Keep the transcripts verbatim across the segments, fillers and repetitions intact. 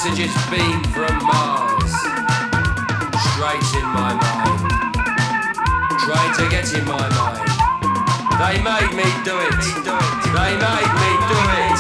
messages beam from Mars, straight in my mind, trying to get in my mind. They made me do it, they made me do it.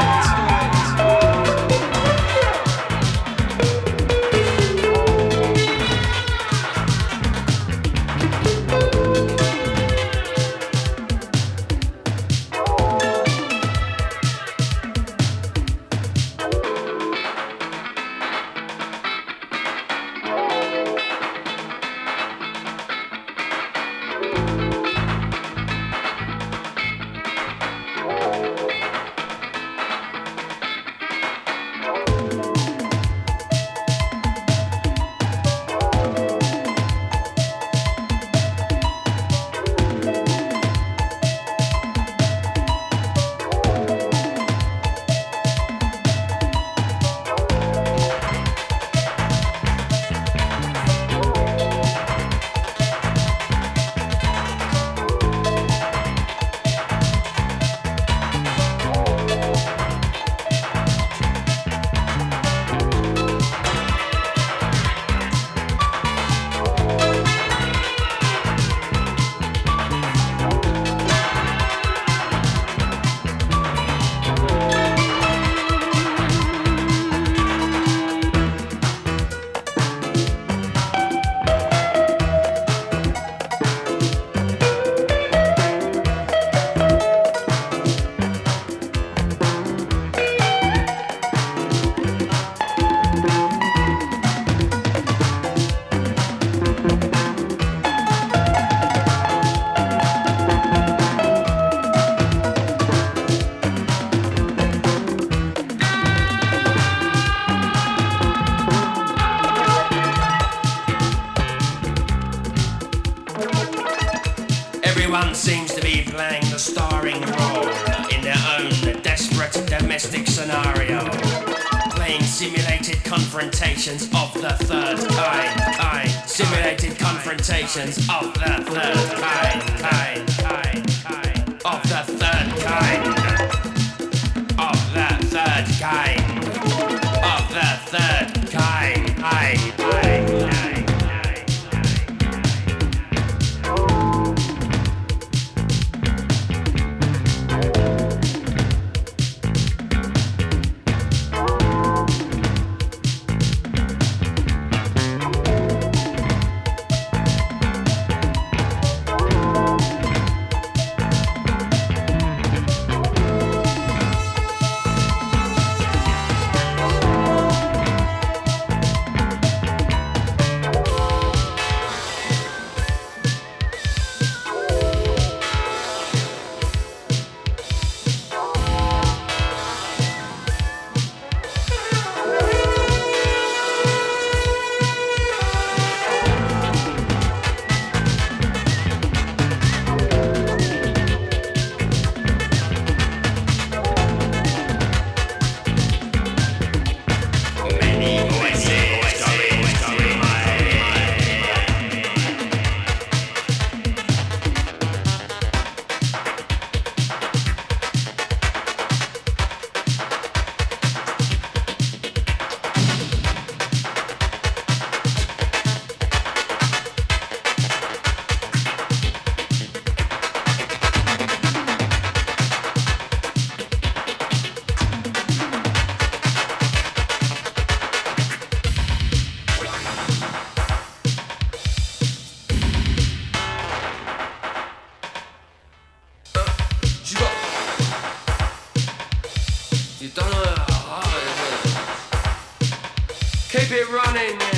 Everyone seems to be playing the starring role in their own desperate domestic scenario, playing simulated confrontations of the third kind, kind, simulated confrontations of the third kind, kind, kind, kind, of the third kind, of the third kind, of the third kind, kind, kind, kind. You don't know how hard it is. Keep it running.